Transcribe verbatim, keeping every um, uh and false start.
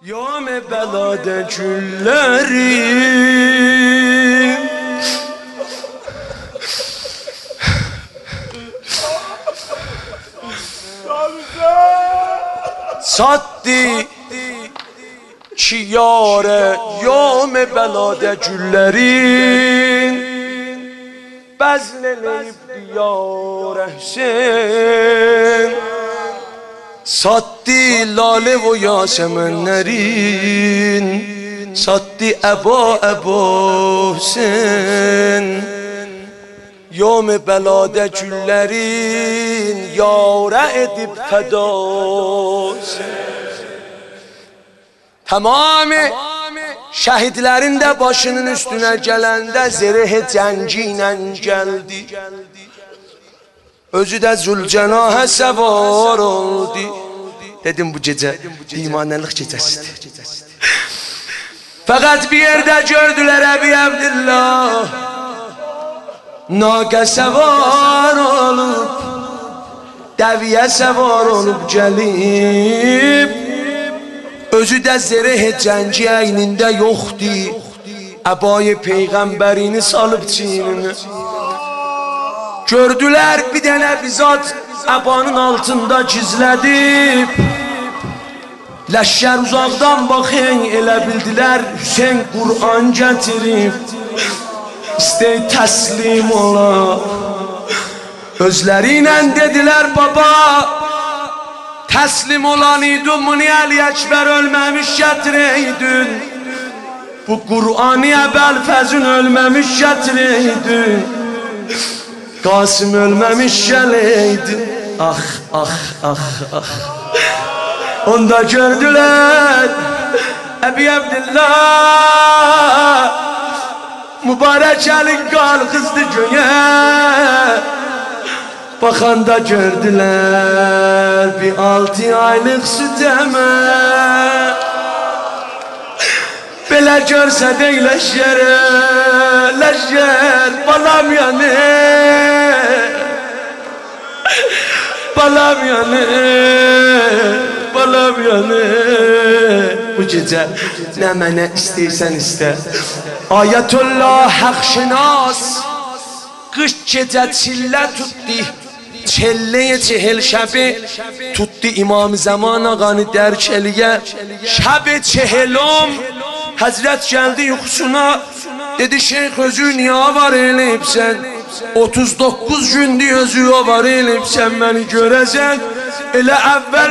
Yam belade güllerim Sattı ki yare yam belade güllerin Bezleleyip diyar Hüseyin Sattı lale ve yasemenlerin Sattı eba eba Hüseyin Yam belade güllerin yare edip feda Tamamı şehitlerin de başının üstüne gelende zereh cengi ile geldi. Özü de Zülcenahe sevar oldu. Dedim bu gece imanlılık gecesidir. Fakat bir yerde gördüler Ebi Abdillah Nâge sevar olup deviye sevar olup gelip Özü de zereh cengi eyninde yoktu. Ebayı peygamberini salıp çiğnini Gördüler bir tane bizzat ebanın altında gizledip Leşker uzaktan bakın elə bildiler Hüseyin Kur'an getirip İstey teslim ola Özleriyle dediler baba Teslim olan idun Muni Ali Ekber ölmemiş getireydin Bu Kur'an-ı Ebelfezün ölmemiş getireydin Kasım ölmemiş geleydin Ah ah ah ah Onda gördüler Ebi Abdillah Mübarek elin kalkızdı göğe Bakanda gördüler bir altı aylık süt eme Belə görsə dey leşyere Leşyer balam yanır Balam yanır Balam yanır Bu gece ne mənə istəyirsən istə Ayetullah Haqşinas Kış gece çillə tutdu Çelleye çehel şebi tuttu İmam Zaman ağanı derk eliye Şebi çehelom Hazret geldi yuxusuna Dedi şeyh özü niye var eleyip sen otuz dokuz gündü özü var eleyip sen beni görecek Elə evvel